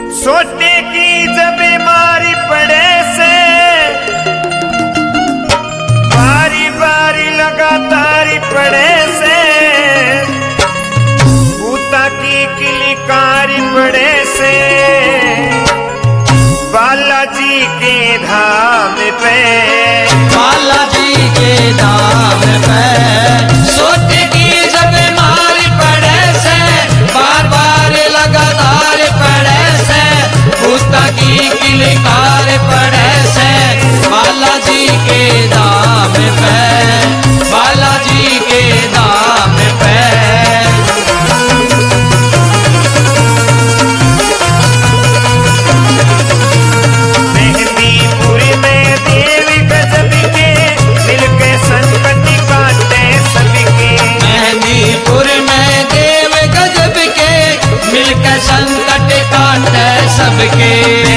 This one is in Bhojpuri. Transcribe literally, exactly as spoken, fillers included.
सोटे की जब बीमारी पड़े से बारी बारी लगातार पड़े से भूता की किलिकारी पड़े से बालाजी के धाम पे बालाजी के धाम पे सोटे की जब बीमारी पड़े से बार बार लगातार पड़े से भूता की किलकार पड़े से बालाजी के धाम पे बालाजी के धाम पे मेहंदीपुर में देव गजब के मिलके संकट काटे सबके मेहंदीपुर में देव गजब के मिलकर संकट काटे सबके